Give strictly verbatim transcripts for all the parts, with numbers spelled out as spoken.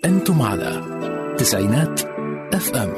أنتم على تسعينات اف ام.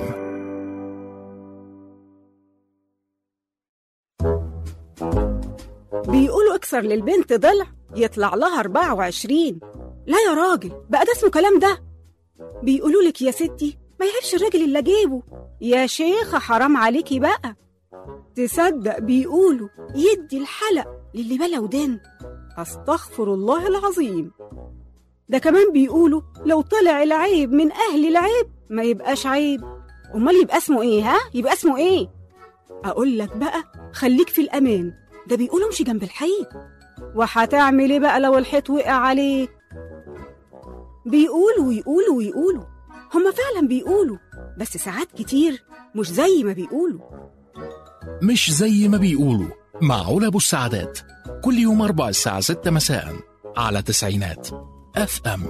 بيقولوا اكسر للبنت ضلع يطلع لها أربعة وعشرين. لا يا راجل، بقى ده اسمه كلام ده؟ بيقولوا لك يا ستي ما يعرفش الراجل اللي جيبه. يا شيخة حرام عليكي بقى. تصدق بيقولوا يدي الحلق للي بلا ودان. استغفر الله العظيم. ده كمان بيقولوا لو طلع العيب من أهل العيب ما يبقاش عيب. أمال يبقى اسمه إيه؟ ها؟ يبقى اسمه إيه؟ أقول لك بقى خليك في الأمان. ده بيقولوا امشي جنب الحيط. وهتعمل إيه بقى لو الحيط وقع عليك؟ بيقولوا ويقولوا ويقولوا. هما فعلا بيقولوا، بس ساعات كتير مش زي ما بيقولوا. مش زي ما بيقولوا مع علا أبو السعادات، كل يوم أربع الساعة ستة مساء على تسعينات اف ام.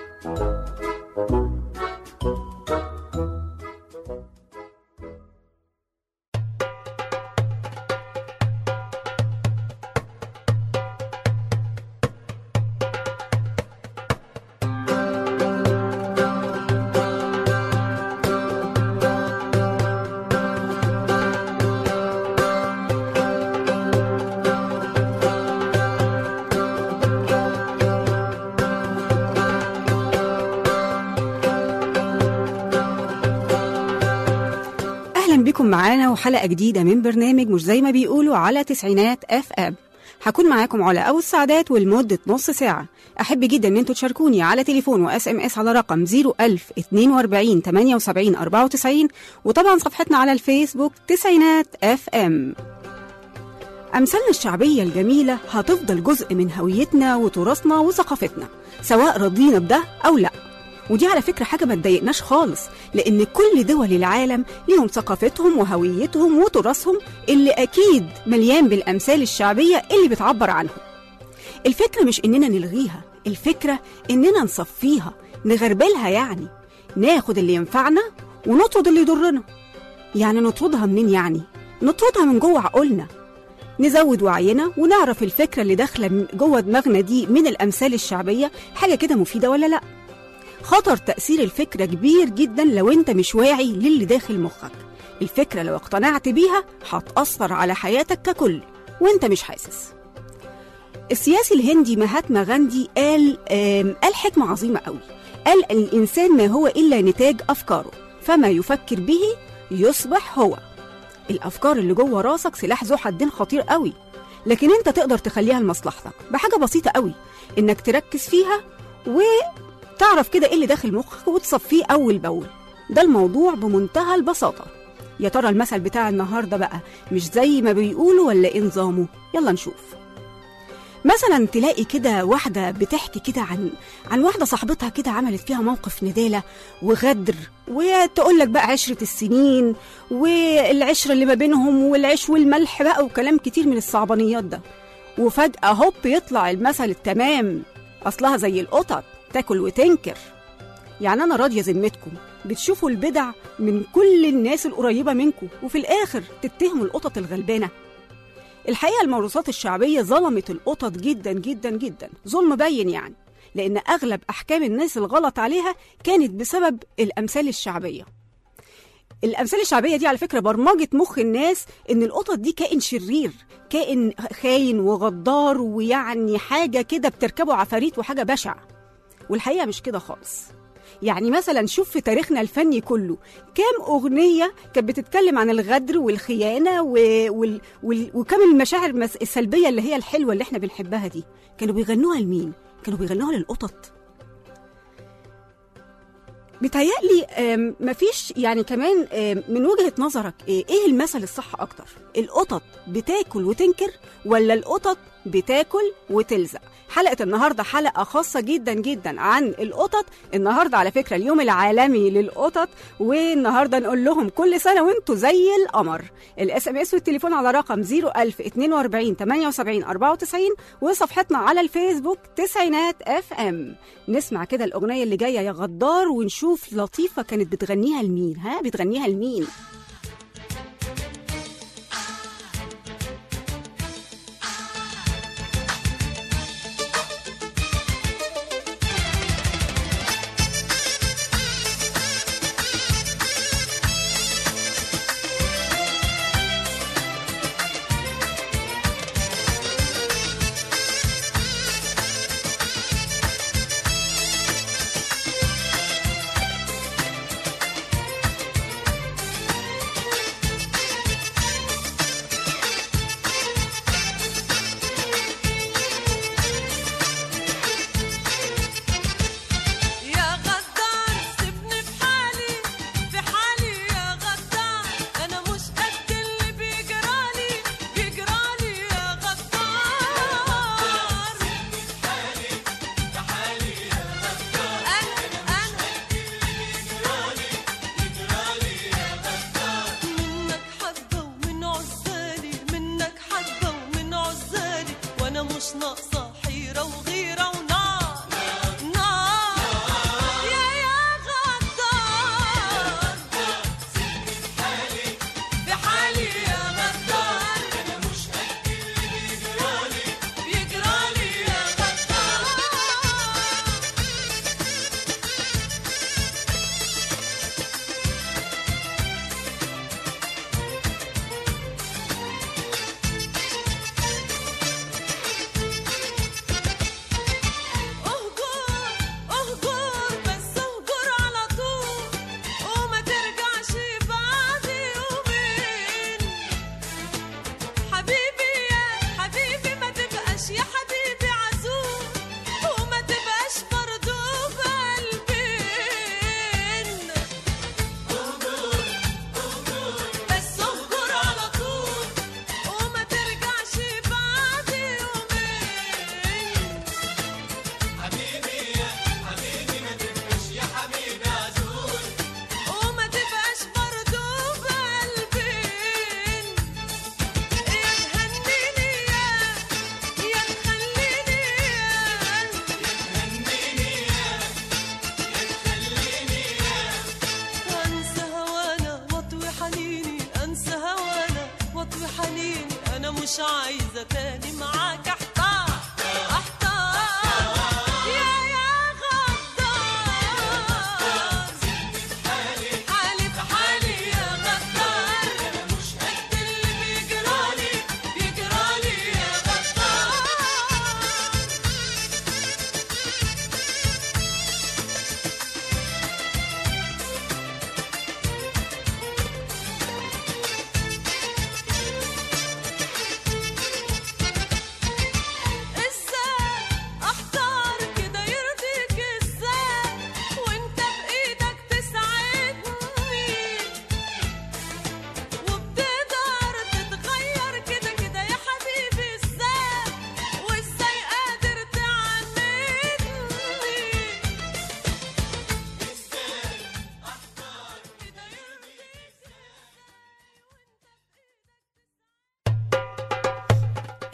بكم معانا وحلقة جديدة من برنامج مش زي ما بيقولوا على تسعينات اف ام. هكون معاكم علا أبو السعادات ولمدة نص ساعة. أحب جدا أن انتوا تشاركوني على تليفون وأس ام اس على رقم صفر ألف اتنين وأربعين تمانية وسبعين أربعة وتسعين، وطبعا صفحتنا على الفيسبوك تسعينات اف ام. أمثالنا الشعبية الجميلة هتفضل جزء من هويتنا وتراثنا وثقافتنا، سواء رضينا بده أو لأ. ودي على فكرة حاجة ما تضايقناش خالص، لأن كل دول العالم ليهم ثقافتهم وهويتهم وتراثهم اللي أكيد مليان بالأمثال الشعبية اللي بتعبر عنهم. الفكرة مش إننا نلغيها، الفكرة إننا نصفيها، نغربلها، يعني ناخد اللي ينفعنا ونطرد اللي يضرنا. يعني نطردها منين؟ يعني نطردها من جوه عقولنا، نزود وعينا ونعرف الفكرة اللي داخلة جوه دماغنا دي من الأمثال الشعبية حاجة كده مفيدة ولا لأ. خطر تأثير الفكرة كبير جدا لو انت مش واعي للي داخل مخك. الفكرة لو اقتنعت بيها هتأثر على حياتك ككل وانت مش حاسس. السياسي الهندي مهاتما غاندي قال قال حكمة عظيمة قوي. قال الإنسان ما هو إلا نتاج أفكاره، فما يفكر به يصبح هو. الأفكار اللي جوه راسك سلاح ذو حدين خطير قوي، لكن انت تقدر تخليها لمصلحتك بحاجة بسيطة قوي، انك تركز فيها و تعرف كده ايه اللي داخل مخك وتصفيه اول باول. ده الموضوع بمنتهى البساطه. يا ترى المثل بتاع النهارده بقى مش زي ما بيقولوا ولا ايه نظامه؟ يلا نشوف. مثلا تلاقي كده واحده بتحكي كده عن عن واحده صاحبتها كده عملت فيها موقف ندالة وغدر، وتقول لك بقى عشره السنين والعشره اللي ما بينهم والعيش والملح بقى وكلام كتير من الصعبانيات ده، وفجاه هوب يطلع المثل التمام، اصلها زي القطط تاكل وتنكر. يعني أنا راضية ذمتكم بتشوفوا البدع من كل الناس القريبة منكم وفي الآخر تتهموا القطط الغلبانة. الحقيقة الموروثات الشعبية ظلمت القطط جدا جدا جدا، ظلم باين يعني، لأن أغلب أحكام الناس الغلط عليها كانت بسبب الأمثال الشعبية. الأمثال الشعبية دي على فكرة برمجت مخ الناس إن القطط دي كائن شرير، كائن خاين وغدار، ويعني حاجة كده بتركبه عفاريت وحاجة بشعة. والحقيقة مش كده خالص. يعني مثلا شوف في تاريخنا الفني كله كام أغنية كانت بتتكلم عن الغدر والخيانة و... وال... وال... وكم المشاعر السلبية اللي هي الحلوة اللي احنا بنحبها دي، كانوا بيغنوها لمين؟ كانوا بيغنوها للقطط. بيتهيألي مفيش يعني كمان من وجهة نظرك ايه المثل الصح اكتر؟ القطط بتاكل وتنكر ولا القطط بتاكل وتلزق؟ حلقة النهاردة حلقة خاصة جدا جدا عن القطط. النهاردة على فكرة اليوم العالمي للقطط، والنهاردة نقول لهم كل سنة وانتوا زي القمر. الاس ام اس والتليفون على رقم صفر ألف اتنين وأربعين تمانية وسبعين أربعة وتسعين، وصفحتنا على الفيسبوك تسعينات اف ام. نسمع كده الأغنية اللي جاية يا غدار ونشوف لطيفة كانت بتغنيها لمين. ها بتغنيها لمين؟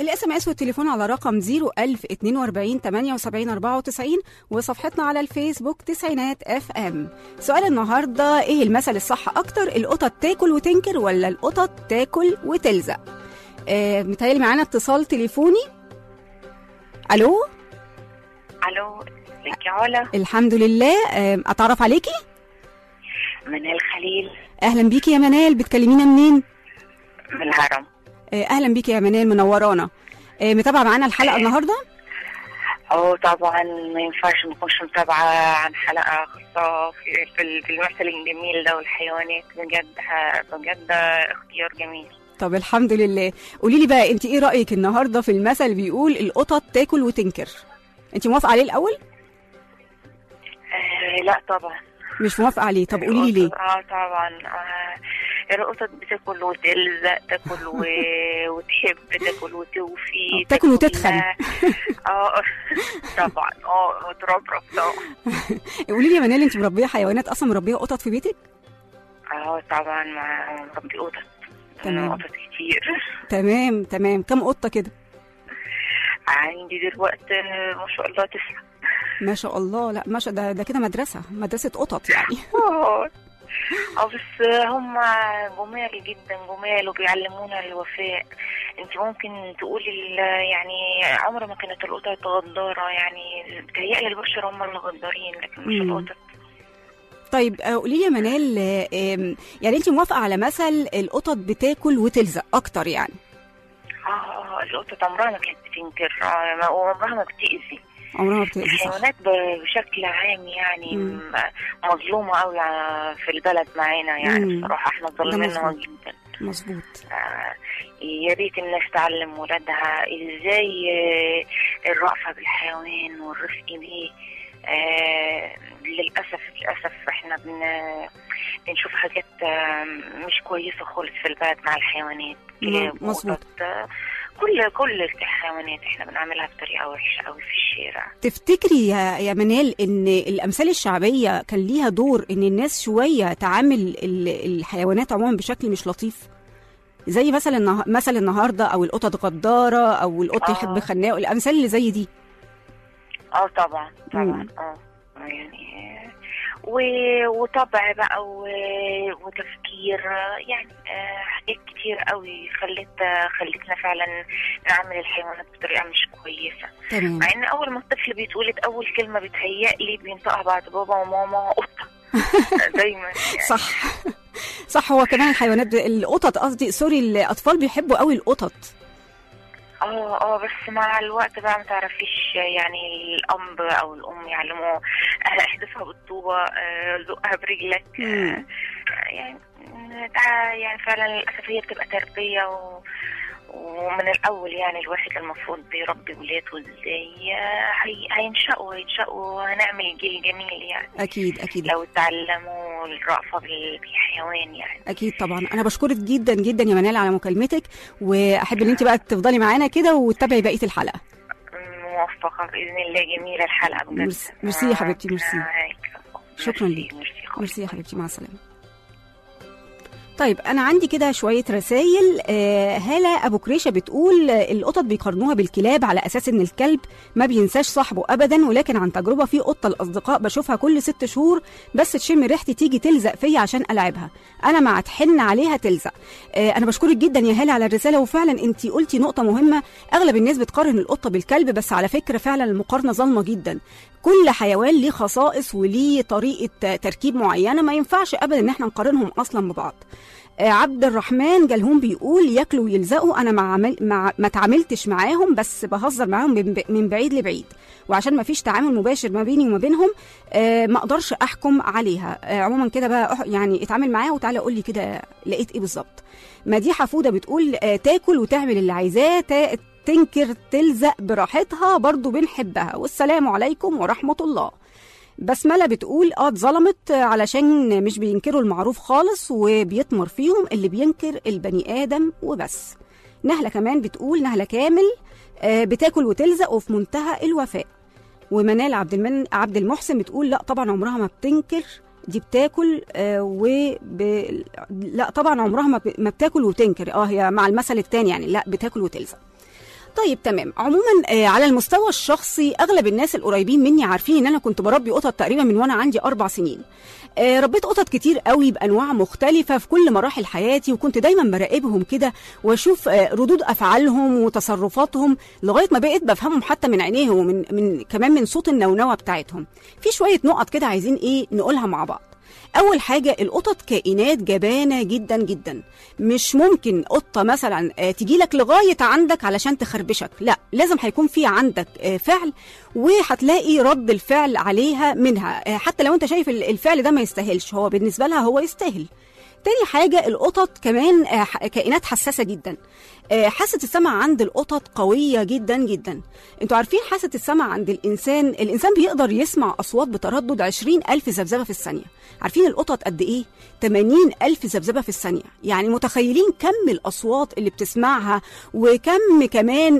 الاس ام اس والتليفون على رقم صفر ألف اتنين وأربعين تمانية وسبعين أربعة وتسعين وصفحتنا على الفيسبوك تسعينات اف ام. سؤال النهارده، ايه المثل الصح اكتر؟ القطط تاكل وتنكر ولا القطط تاكل وتلزق؟ آه متهيألي معانا اتصال تليفوني. الو الو، ازيك يا علا؟ الحمد لله. آه اتعرف عليكي؟ منال خليل. اهلا بيكي يا منال، بتكلمينا منين؟ من الهرم. آه اهلا بيكي يا منال، منورانا. آه متابعه معانا الحلقه النهارده؟ اه طبعا، ما ينفعش ما اكونش متابعه عن حلقه خاصه في في المثل الجميل ده والحيوانات. بجد بجد اختيار جميل. طب الحمد لله. قولي لي بقى، انت ايه رايك النهارده في المثل بيقول القطط تاكل وتنكر؟ انت موافقه عليه الاول؟ آه لا طبعا مش موافقه عليه. طب قولي لي ليه؟ اه طبعا. آه القطط بتاكل وتلزق، تاكل و... وتحب، تاكل وتوفي، تاكل وتتخن. اه طبعا. اه وتربرب طبعا. قولي لي يا منال، انت مربيه حيوانات اصلا؟ مربيه قطط في بيتك؟ اه طبعا، مربي قطط. تمام. قطط كتير. تمام تمام. كم قطه كده؟ عندي دلوقتي ما شاء الله تسعة. ما شاء الله. لا ما شاء ده ده كده مدرسه مدرسه قطط يعني. اه اه بس هم جمال جدا، جمال وبيعلمونا الوفاء. انت ممكن تقولي يعني عمر ما كانت القطط غدارة، يعني بتهيألي البشر هم اللي غدارين لكن مش القطط. طيب قولي لي يا منال، يعني انت موافقة على مثل القطط بتاكل وتلزق اكتر يعني؟ اه القطط عمرها ما كانت بتنكر، وعمرها ما بتأذي. عمرها ما بتأذي. الحيوانات بشكل عام يعني مم. مظلومة قوي في البلد معانا يعني. مم. بصراحة احنا ظلمناها جدا. مظبوط. آه يا ريت الناس تعلم ولادها ازاي آه الرأفة بالحيوان والرفق بيه. آه للأسف للأسف احنا بن بنشوف حاجات آه مش كويسة خالص في البلد مع الحيوانات. مظبوط. كل كل الحيوانات احنا بنعملها بطريقه وحشه قوي في الشارع. تفتكري يا يا منال ان الامثال الشعبيه كان ليها دور ان الناس شويه تعامل الحيوانات عموما بشكل مش لطيف؟ زي مثلا مثل النهارده، او القطط غداره، او القط يحب خناقه، الامثال اللي زي دي. اه طبعا طبعا. اه يعني وطبع بقى وتفكير يعني حاجات كتير قوي خلت خلتنا فعلا نعمل الحيوانات بطريقه مش كويسه. تمام. مع ان اول ما الطفل بيتولد اول كلمه بيتهيألي بينطقها بعد بابا وماما قطه دايما يعني. صح صح. هو كمان الحيوانات القطط قصدي سوري الاطفال بيحبوا قوي القطط. اه اه بس مع الوقت بقى ما تعرفيش يعني الاب او الام يعلموا احدفها بالطوبه، زقها برجلك. آه يعني يعني فعلا للاسف هي بتبقى تربيه و... ومن الاول يعني الواحد المفروض بيربي ولاده ازاي هي... هينشأوا هينشأوا وهنعمل جيل جميل يعني. اكيد اكيد لو تعلموا الرأفة بالحيوان يعني. اكيد طبعا. انا بشكرك جدا جدا يا منال على مكالمتك، واحب ان انت بقى تفضلي معانا كده وتتابعي بقيه الحلقه. موفقه باذن الله. جميله الحلقه بجد. ميرسي يا حبيبتي. ميرسي. شكرا لك. ميرسي ميرسي يا حبيبتي. مع السلامه. طيب أنا عندي كده شوية رسائل. آه هالة أبو كريشة بتقول القطط بيقارنوها بالكلاب على أساس إن الكلب ما بينساش صاحبه أبدا، ولكن عن تجربة في قطة الأصدقاء بشوفها كل ست شهور بس تشم ريحتي تيجي تلزق فيا عشان ألعبها، أنا مع تحن عليها تلزق. آه أنا بشكرك جدا يا هالة على الرسالة، وفعلا أنت قلتي نقطة مهمة. أغلب الناس بتقارن القطة بالكلب، بس على فكرة فعلا المقارنة ظالمة جدا. كل حيوان ليه خصائص وليه طريقة تركيب معينة، ما ينفعش أبدا إن احنا نقارنهم أصلا ببعض. عبد الرحمن جلهوم بيقول ياكلوا ويلزقوا، انا مع مع ما تعاملتش معاهم بس بهزر معاهم من بعيد لبعيد، وعشان ما فيش تعامل مباشر ما بيني وما بينهم آه ما اقدرش احكم عليها. آه عموما كده بقى يعني اتعامل معاها وتعالى قول لي كده لقيت ايه بالظبط. مديحه فوده بتقول آه تاكل وتعمل اللي عايزاه، تنكر تلزق براحتها برضو بنحبها، والسلام عليكم ورحمه الله. بسملة بتقول اه اتظلمت علشان مش بينكروا المعروف خالص وبيتمر فيهم اللي بينكر البني آدم وبس. نهلة كمان بتقول نهلة كامل آه بتاكل وتلزق وفي منتهى الوفاء. ومنال عبد المن عبد المحسن بتقول لا طبعا عمرها ما بتنكر، دي بتاكل آه وب... لا طبعا عمرها ما, ب... ما بتاكل وتنكر. اه هي مع المثل الثاني يعني لا بتاكل وتلزق. طيب تمام. عموما آه على المستوى الشخصي اغلب الناس القريبين مني عارفين ان انا كنت بربي قطط تقريبا من وانا عندي اربع سنين. آه ربيت قطط كتير قوي بانواع مختلفه في كل مراحل حياتي، وكنت دايما براقبهم كده واشوف آه ردود افعالهم وتصرفاتهم لغايه ما بقيت بفهمهم حتى من عينيهم ومن من كمان من صوت النونوه بتاعتهم. في شويه نقط كده عايزين ايه نقولها مع بعض. أول حاجة، القطط كائنات جبانة جدا جدا. مش ممكن قطة مثلا تجيلك لغاية عندك علشان تخربشك، لا، لازم هيكون في عندك فعل وهتلاقي رد الفعل عليها منها، حتى لو انت شايف الفعل ده ما يستاهلش، هو بالنسبة لها هو يستاهل. تاني حاجة، القطط كمان كائنات حساسة جدا. حاسة السمع عند القطط قوية جدا جدا. انتوا عارفين حاسة السمع عند الإنسان، الإنسان بيقدر يسمع أصوات بتردد عشرين ألف ذبذبة في الثانية. عارفين القطط قد إيه؟ ثمانين ألف ذبذبة في الثانية. يعني متخيلين كم الأصوات اللي بتسمعها، وكم كمان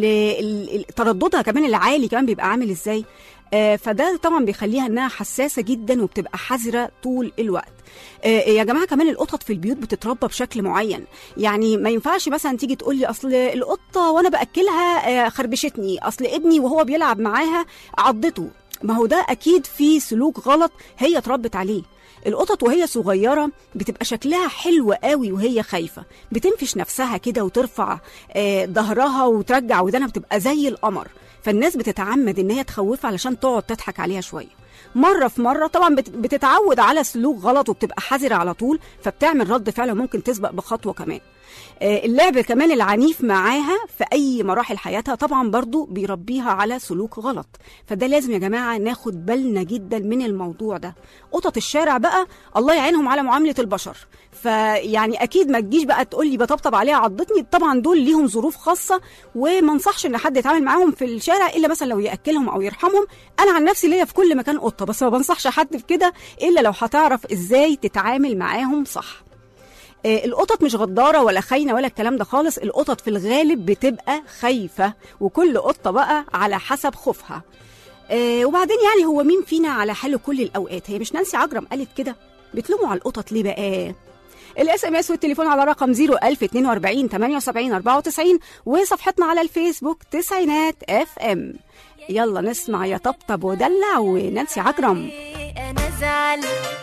ترددها كمان العالي كمان بيبقى عامل إزاي. آه فده طبعا بيخليها انها حساسه جدا وبتبقى حذره طول الوقت. آه يا جماعه كمان القطط في البيوت بتتربى بشكل معين، يعني ما ينفعش مثلا تيجي تقول لي اصل القطه وانا باكلها آه خربشتني، اصل ابني وهو بيلعب معاها عضته. ما هو ده اكيد في سلوك غلط هي اتربت عليه. القطط وهي صغيرة بتبقى شكلها حلو قوي وهي خايفة، بتنفش نفسها كده وترفع آه ظهرها وترجع ودانها، بتبقى زي القمر. فالناس بتتعمد ان هي تخوفها علشان تقعد تضحك عليها شوية. مرة في مرة طبعا بتتعود على سلوك غلط وبتبقى حذرة على طول، فبتعمل رد فعل وممكن تسبق بخطوة كمان. اللعب كمان العنيف معاها في أي مراحل حياتها طبعا برضو بيربيها على سلوك غلط. فده لازم يا جماعة ناخد بالنا جدا من الموضوع ده. قطط الشارع بقى الله يعينهم على معاملة البشر، فيعني أكيد ما تجيش بقى تقول لي بطبطب عليها عضتني. طبعا دول ليهم ظروف خاصة وما انصحش ان حد يتعامل معاهم في الشارع إلا مثلا لو يأكلهم أو يرحمهم. أنا عن نفسي ليا في كل مكان قطة، بس ما بنصحش حد في كده إلا لو هتعرف إزاي تتعامل معاهم صح. القطط مش غدارة ولا خاينة ولا الكلام ده خالص. القطط في الغالب بتبقى خايفة، وكل قطة بقى على حسب خوفها. آه وبعدين يعني هو مين فينا على حاله كل الأوقات؟ هي مش نانسي عجرم قالت كده؟ بتلوموا على القطط ليه بقى؟ الاس ام اس والتليفون على رقم صفر ألف اتنين وأربعين تمانية وسبعين أربعة وتسعين، وصفحتنا على الفيسبوك تسعينات اف ام. يلا نسمع يا طبطب ودلع ونانسي عجرم. انا زعل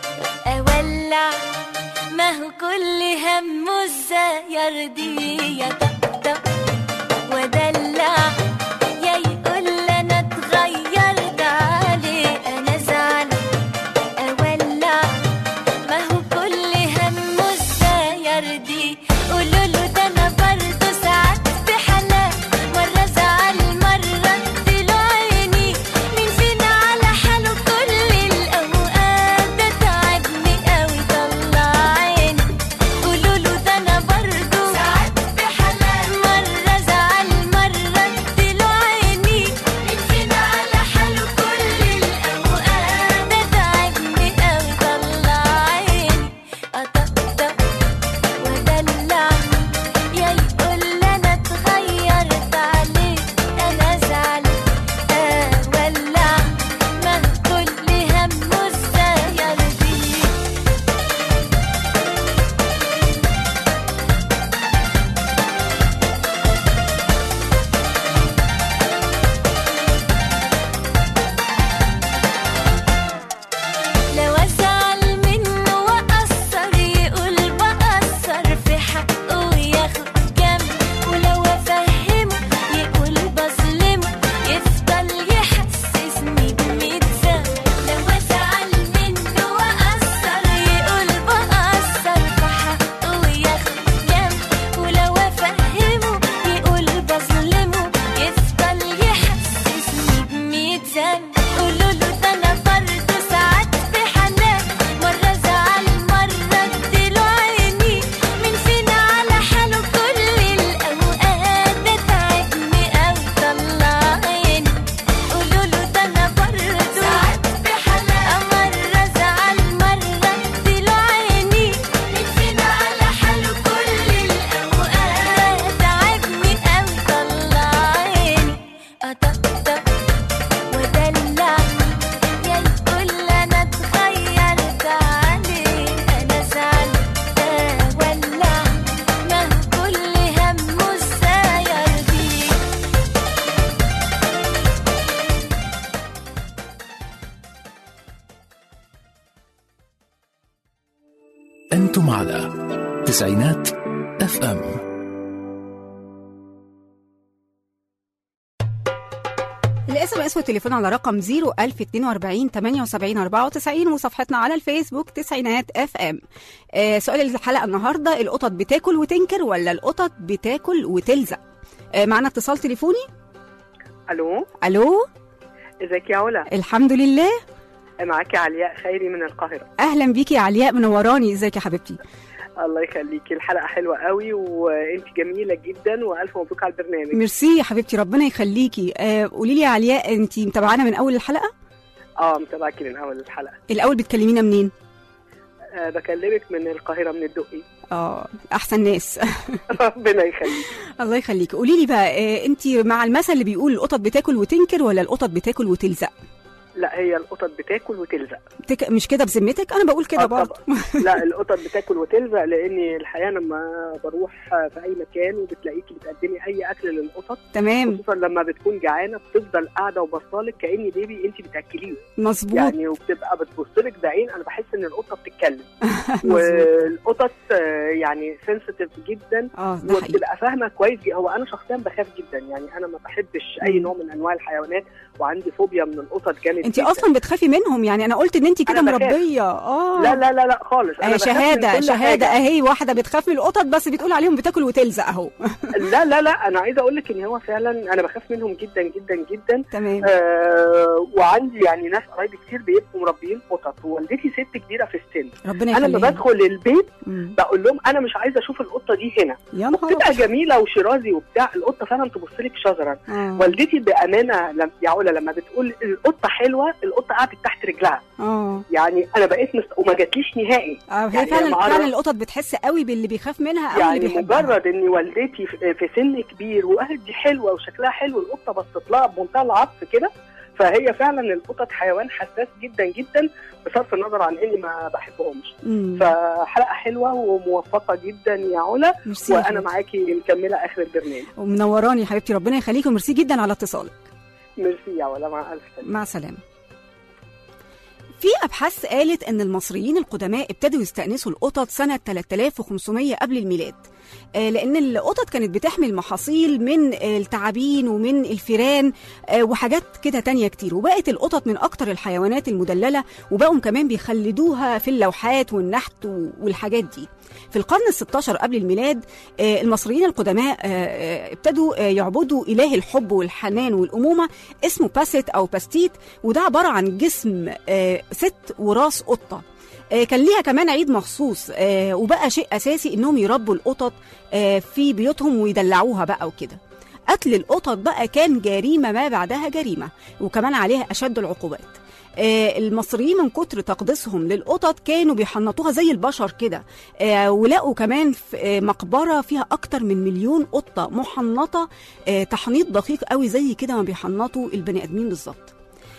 اولع، ما هو كل همه ازاي يرضيه، يطبطب ودلع، يا يقول انا اتغيرت عليه. انا زعل اولع، ما هو كل همه ازاي يرضيه. قولوا له ده انا برضه ساعات في حالات، مره زعل مره اديله عيني. مين فينا على حاله كل الاوقات؟ ده تعبني قوي طلع عيني. قولوا له ده انا برضه ساعات في حالات، مره زعل مره اديله أنتم على تسعينات اف ام. الاس ام اس والتليفون على رقم صفر ألف واثنين وأربعين ثمانية وسبعين أربعة وتسعين وصفحتنا على الفيسبوك تسعينات اف ام. آه سؤال الحلقه النهارده، القطط بتاكل وتنكر ولا القطط بتاكل وتلزق؟ آه معنا اتصال تليفوني. الو الو، ازيك يا علا؟ الحمد لله. معاكي علياء خيري من القاهره. اهلا بيكي يا علياء، منوراني. ازيك يا حبيبتي؟ الله يخليكي، الحلقه حلوه قوي وانت جميله جدا والف مبروك على البرنامج. ميرسي يا حبيبتي، ربنا يخليكي. آه قولي لي يا علياء، انت متابعانا من اول الحلقه؟ اه متابعاكي من اول الحلقه. الاول بتكلمينا منين؟ أه بكلمك من القاهره من الدقي. اه احسن ناس. ربنا يخليك. الله يخليك. قولي لي بقى، آه انت مع المثل اللي بيقول القطط بتاكل وتنكر ولا القطط بتاكل وتلزق؟ لا، هي القطط بتاكل وتلزق. تك... مش كده بذمتك؟ انا بقول كده آه برضه. لا، القطط بتاكل وتلزق، لان الحقيقه لما بروح في اي مكان وبتلاقيكي بتقدمي اي اكل للقطط، تمام، خصوصا لما بتكون جعانه بتفضل قاعده وبصالك كأني بيبي انت بتاكليه. مظبوط يعني وبتبقى بتبصلك بعين، انا بحس ان القطه بتتكلم. والقطط يعني سنسيتيف جدا، اه ده حقيقي، وبتبقى فاهمه كويس. هو انا شخصيا بخاف جدا، يعني انا ما بحبش اي نوع من انواع الحيوانات، وعندي فوبيا من القطط جامد. انت اصلا بتخافي منهم؟ يعني انا قلت ان انت كده مربيه. اه لا لا لا لا خالص. أنا شهاده شهاده اهي، واحده بتخاف من القطط بس بتقول عليهم بتاكل وتلزق اهو. لا لا لا، انا عايزه اقول لك ان هو فعلا انا بخاف منهم جدا جدا جدا. تمام. آه وعندي يعني ناس قرايبي كتير بيبقوا مربيين قطط، ووالدتي ست كبيره في السن. ربنا يخليها. انا لما بدخل البيت مم. بقول لهم انا مش عايزه اشوف القطه دي هنا. بتبقى جميله وشرازي وبتاع، القطه فعلا تبص لك شجره. آه. والدتي بامانه لم... يا علا لما بتقول القطه حلوه، القطه قعدت تحت رجلها. اه يعني انا بقيت مست... وما جاتليش نهائي. اه هي يعني فعلا فعلا القطط بتحس قوي باللي بيخاف منها او يعني اللي بيحبها. مجرد ان والدتي في سن كبير وقالت دي حلوه وشكلها حلو، القطه بصت لها بمنتهى العطف كده. فهي فعلا القطط حيوان حساس جدا جدا، بصرف النظر عن اني ما بحبهمش. مم. فحلقه حلوه وموفقه جدا يا علا، وانا معاكي مكمله اخر البرنامج. ومنوراني يا حبيبتي، ربنا يخليكي، وميرسي جدا على اتصالك. ميرسي يا علا، مع الف سلامه. مع السلامه. في أبحاث قالت أن المصريين القدماء ابتدوا يستأنسوا القطط سنة ثلاثة آلاف وخمسمية قبل الميلاد، لأن القطط كانت بتحمل محاصيل من التعابين ومن الفيران وحاجات كده تانية كتير، وبقت القطط من أكتر الحيوانات المدللة، وبقوا كمان بيخلدوها في اللوحات والنحت والحاجات دي. في القرن الستاشر قبل الميلاد المصريين القدماء ابتدوا يعبدوا إله الحب والحنان والأمومة اسمه باسيت أو باستيت، وده عبارة عن جسم ست وراس قطة. كان ليها كمان عيد مخصوص، وبقى شيء أساسي إنهم يربوا القطط في بيوتهم ويدلعوها بقى وكده. قتل القطط بقى كان جريمة ما بعدها جريمة، وكمان عليها أشد العقوبات. المصريين من كتر تقديسهم للقطط كانوا بيحنطوها زي البشر كده، ولقوا كمان في مقبرة فيها أكتر من مليون قطة محنطة تحنيط دقيق قوي زي كده ما بيحنطوا البني آدمين بالظبط.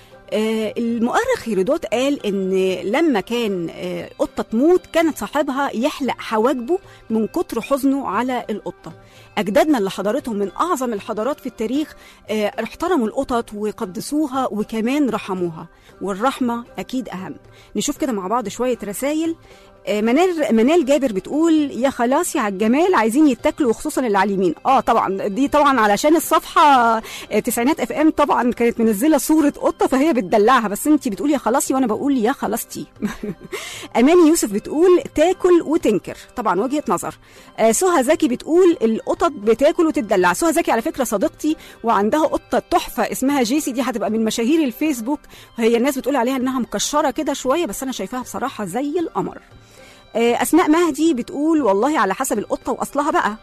المؤرخ هيرودوت قال إن لما كان قطة تموت كانت صاحبها يحلق حواجبه من كتر حزنه على القطة. أجدادنا اللي حضرتهم من أعظم الحضارات في التاريخ احترموا القطط وقدسوها وكمان رحموها، والرحمة أكيد أهم. نشوف كده مع بعض شوية رسائل. منال منال جابر بتقول يا خلاص يا عالجمال عايزين يتاكلوا، وخصوصا اللي على اليمين. اه طبعا دي طبعا علشان الصفحه تسعينات اف ام طبعا كانت منزله صوره قطه فهي بتدلعها، بس انت بتقولي يا خلاصي وانا بقول يا خلاصتي. اماني يوسف بتقول تاكل وتنكر، طبعا وجهه نظر. آه سهى زكي بتقول القطط بتاكل وتدلع. سهى زكي على فكره صديقتي وعندها قطه تحفه اسمها جيسي، دي هتبقى من مشاهير الفيسبوك، وهي الناس بتقول عليها انها مكشره كده شويه، بس انا شايفاها بصراحه زي القمر. أسماء مهدي بتقول والله على حسب القطة وأصلها بقى.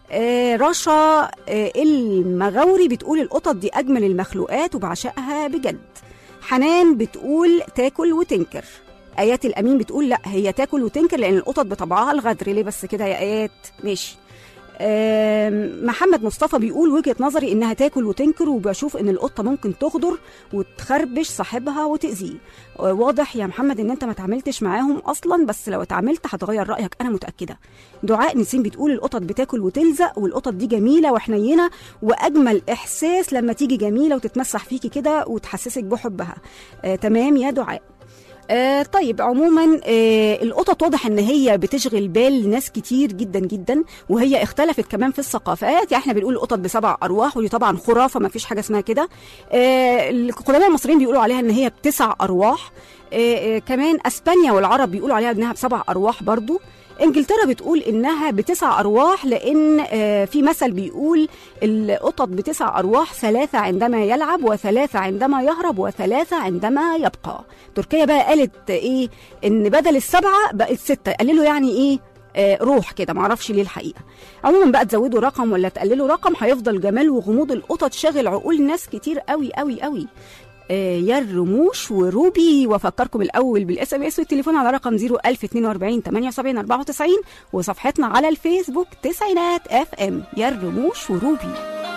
رشا المغاوري بتقول القطط دي أجمل المخلوقات وبعشقها بجد. حنان بتقول تاكل وتنكر. آيات الأمين بتقول لا هي تاكل وتنكر لأن القطط بطبعها الغدر. ليه بس كده يا آيات؟ ماشي. محمد مصطفى بيقول وجهة نظري انها تاكل وتنكر، وبشوف ان القطة ممكن تغدر وتخربش صاحبها وتأذيه. واضح يا محمد ان انت ما تعاملتش معاهم اصلا، بس لو اتعاملت هتغير رأيك انا متأكدة. دعاء نسيم بتقول القطط بتاكل وتلزق، والقطط دي جميلة وحنينة، واجمل احساس لما تيجي جميلة وتتمسح فيكي كده وتحسسك بحبها. آه تمام يا دعاء. آه طيب عموما آه القطط واضح ان هي بتشغل بال ناس كتير جدا جدا، وهي اختلفت كمان في الثقافات. يعني احنا بنقول القطط بسبع ارواح، ودي طبعا خرافه، ما فيش حاجه اسمها كده. آه القدماء المصريين بيقولوا عليها ان هي بتسع ارواح. آه آه كمان اسبانيا والعرب بيقولوا عليها انها بسبع ارواح برضو. انجلترا بتقول انها بتسع ارواح، لان آه في مثل بيقول القطط بتسع ارواح، ثلاثه عندما يلعب وثلاثه عندما يهرب وثلاثه عندما يبقى. تركيا بقى قالت ايه؟ ان بدل السبعه بقت سته، قللوا يعني ايه؟ آه روح كده، معرفش ليه الحقيقه. عموما بقى تزودوا رقم ولا تقللوا رقم، هيفضل جمال وغموض القطط شاغل عقول ناس كتير قوي قوي قوي. يا الرموش وروبي. وافكركم الاول بالاس ام اس والتليفون على رقم صفر ألف واثنين وأربعين ثمانية وسبعين أربعة وتسعين، وصفحتنا على الفيسبوك تسعينات اف ام. يا الرموش وروبي.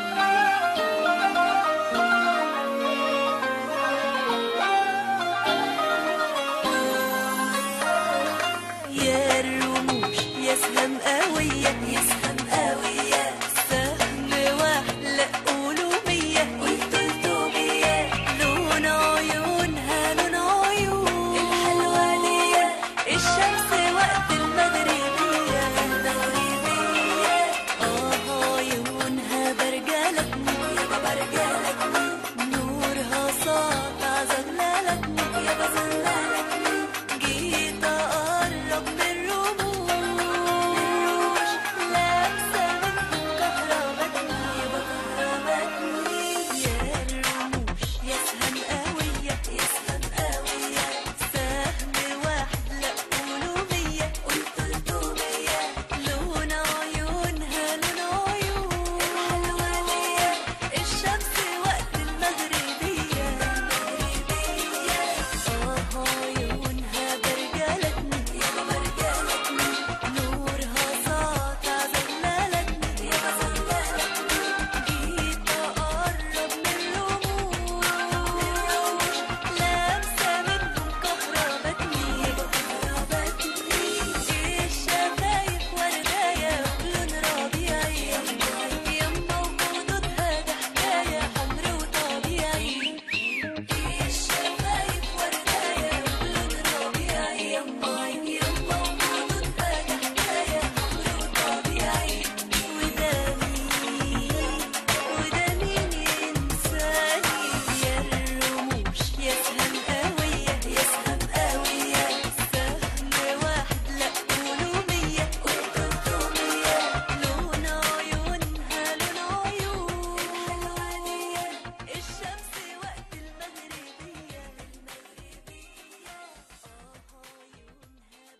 يا الرموش يا سهم قوية، يا سهم قوية، سهم واحد لا قولوا مية، قلت تلتمية، لون عيونها لون عيون الحلوة ليا، الشمس وقت المغربية المغربية، اه عيونها برجلتني يابا برجلتني، نورها ساطع زغللتني يابا زغللتني، جيت أقرب من الرموش، لابسة منهم كهربتني يابا كهربتني. يا الرموش يا سهم قوية، يا سهم قوية، سهم واحد لا قولوا مية، قلت تلتمية، لون عيونها لون عيون الحلوة ليا، الشمس وقت المغربية المغربية، اه عيونها برجلتني يابا برجلتني، نورها ساطع زغللتني يابا زغللتني، جيت أقرب من الرموش، لابسة منهم كهربتني يابا كهربتني، الشفايف ورداية ولون ربيعي، يما وخدودها ده حكاية حمر وطبيعي، الشفايف ورداية ولون ربيعي، يما يما وخدودها ده حكاية حمر وطبيعي، وده مين وده مين ينساني. يا الرموش يا سهم قوية، يا سهم قوية، سهم واحد لا قولوا مية، قلت تلتمية، لون عيونها لون عيون الحلوة ليا، الشمس وقت المغربية المغربية، اه عيونها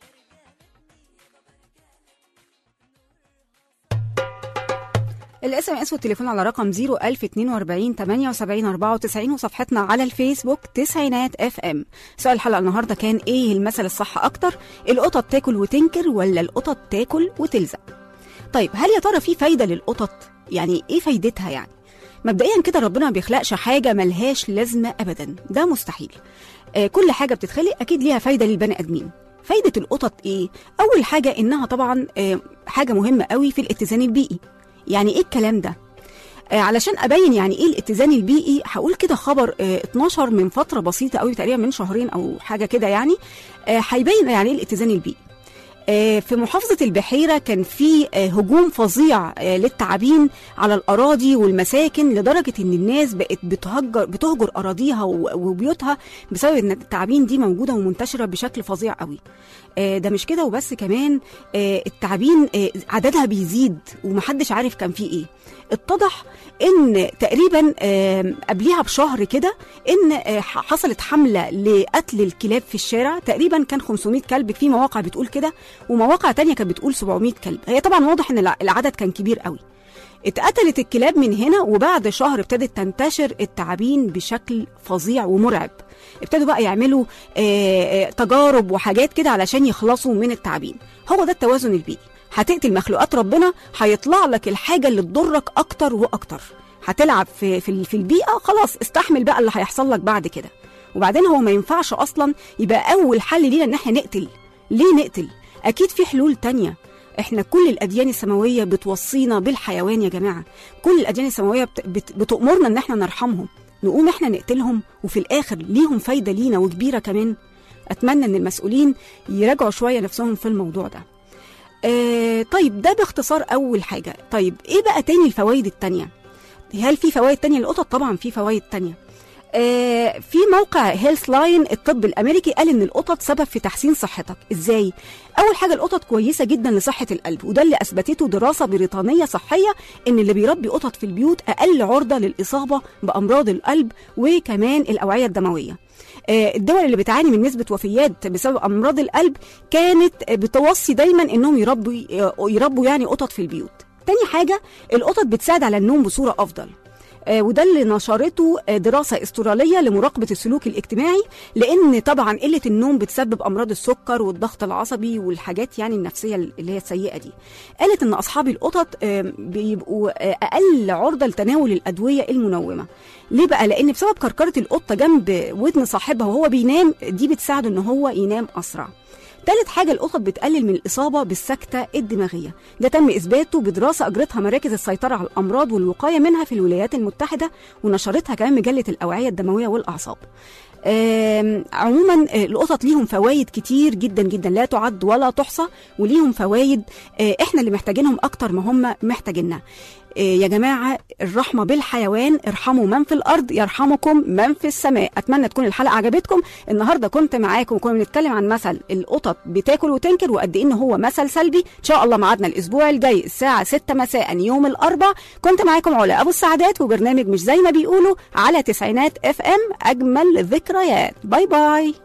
الاس ام اس والتليفون على رقم صفر ألف واثنين وأربعين ثمانية وسبعين أربعة وتسعين، وصفحتنا على الفيسبوك تسعينات اف ام. سؤال الحلقه النهارده كان ايه المثل الصح اكتر؟ القطط تاكل وتنكر ولا القطط تاكل وتلزق؟ طيب هل يا ترى في فايده للقطط؟ يعني ايه فايدتها يعني؟ مبدئيا كده ربنا ما بيخلقش حاجه ملهاش لازمه ابدا، ده مستحيل. آه كل حاجه بتتخلق اكيد ليها فايده للبني ادمين. فايده القطط ايه؟ اول حاجه انها طبعا آه حاجه مهمه قوي في الاتزان البيئي. يعني ايه الكلام ده؟ آه علشان ابين يعني ايه الاتزان البيئي هقول كده خبر آه اتناشر من فتره بسيطه قوي، تقريبا من شهرين او حاجه كده يعني، هيبين آه يعني ايه الاتزان البيئي. آه في محافظه البحيره كان في آه هجوم فظيع آه للتعابين على الاراضي والمساكن، لدرجه ان الناس بقت بتهجر بتهجر اراضيها وبيوتها بسبب ان التعابين دي موجوده ومنتشره بشكل فظيع قوي. آه ده مش كده وبس، كمان آه التعابين آه عددها بيزيد ومحدش عارف كان فيه ايه. اتضح ان تقريبا آه قبليها بشهر كده ان آه حصلت حمله لقتل الكلاب في الشارع، تقريبا كان خمسمية كلب، في مواقع بتقول كده ومواقع تانية كانت بتقول سبعمية كلب. هي طبعا واضح ان العدد كان كبير قوي. اتقتلت الكلاب من هنا، وبعد شهر ابتدت تنتشر التعابين بشكل فظيع ومرعب. ابتدوا بقى يعملوا آه تجارب وحاجات كده علشان يخلصوا من التعابين. هو ده التوازن البيئي. هتقتل مخلوقات ربنا، هيطلع لك الحاجه اللي تضرك اكتر واكتر. هتلعب في في, في البيئه، خلاص استحمل بقى اللي هيحصل لك بعد كده. وبعدين هو ما ينفعش اصلا يبقى اول حل لينا ان احنا نقتل. ليه نقتل؟ اكيد في حلول تانية. احنا كل الاديان السماويه بتوصينا بالحيوان يا جماعه. كل الاديان السماويه بت بت بتأمرنا ان احنا نرحمهم. نقوم احنا نقتلهم وفي الاخر ليهم فايده لينا وكبيره كمان؟ اتمنى ان المسؤولين يراجعوا شويه نفسهم في الموضوع ده. آه طيب ده باختصار اول حاجه. طيب ايه بقى تاني الفوائد التانيه؟ هل في فوائد تانيه للقطط؟ طبعا في فوائد تانيه. آه في موقع هيلث لاين الطب الامريكي قال ان القطط سبب في تحسين صحتك. ازاي؟ اول حاجه القطط كويسه جدا لصحه القلب، وده اللي اثبتته دراسه بريطانيه صحيه ان اللي بيربي قطط في البيوت اقل عرضه للاصابه بامراض القلب وكمان الاوعيه الدمويه. آه الدول اللي بتعاني من نسبه وفيات بسبب امراض القلب كانت بتوصي دايما انهم يربوا يربوا يعني قطط في البيوت. تاني حاجه القطط بتساعد على النوم بصوره افضل، آه وده اللي نشرته آه دراسة استرالية لمراقبة السلوك الاجتماعي، لأن طبعا قلة النوم بتسبب أمراض السكر والضغط العصبي والحاجات يعني النفسية اللي هي السيئة دي. قالت إن أصحاب القطط آه بيبقوا آه أقل عرضة لتناول الأدوية المنومة. ليه بقى؟ لأن بسبب كركرة القطة جنب ودن صاحبها وهو بينام، دي بتساعده إن هو ينام أسرع. ثالث حاجة القطط بتقلل من الإصابة بالسكتة الدماغية، ده تم إثباته بدراسة أجرتها مراكز السيطرة على الأمراض والوقاية منها في الولايات المتحدة، ونشرتها كمان مجلة الأوعية الدموية والأعصاب. عموما القطط ليهم فوائد كتير جدا جدا لا تعد ولا تحصى، وليهم فوائد احنا اللي محتاجينهم أكتر ما هم محتاجيننا. يا جماعة الرحمة بالحيوان، ارحموا من في الأرض يرحمكم من في السماء. أتمنى تكون الحلقة عجبتكم. النهاردة كنت معاكم وكنا بنتكلم عن مثل القطط بتاكل وتنكر وقد إيه هو مثل سلبي. إن شاء الله معادنا الأسبوع الجاي الساعة ستة مساء يوم الأربع. كنت معاكم علا أبو السعدات وبرنامج مش زي ما بيقولوا على تسعينات اف ام، أجمل ذكريات. باي باي.